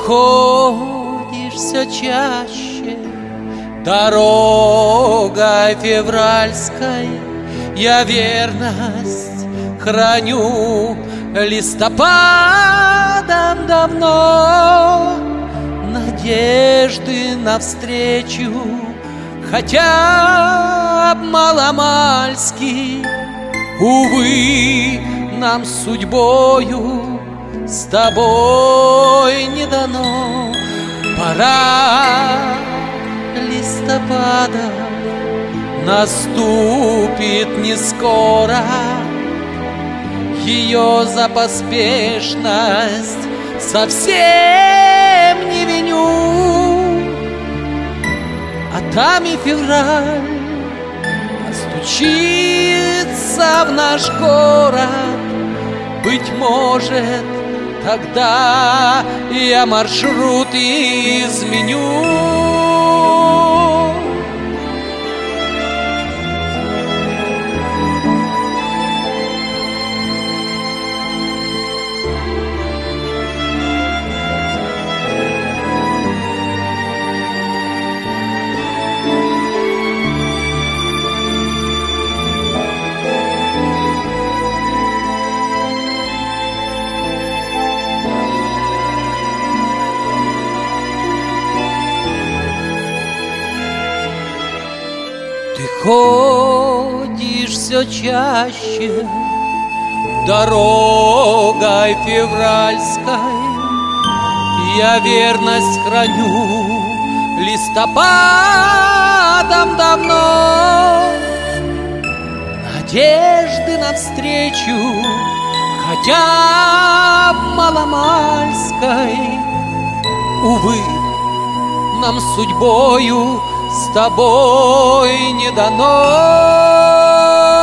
ходишь все чаще дорогой февральской, я верность храню листопадом давно. Надежды навстречу, хотя б маломальски, увы, нам судьбою с тобой не дано. Пора листопада наступит не скоро, ее за поспешность совсем не виню. А там и февраль постучится в наш город. Быть может, тогда я маршрут изменю. Ты ходишь все чаще дорогой февральской, я верность храню листопадом давно. Надежды навстречу, хотя б маломальской, увы, нам судьбою с тобой не дано.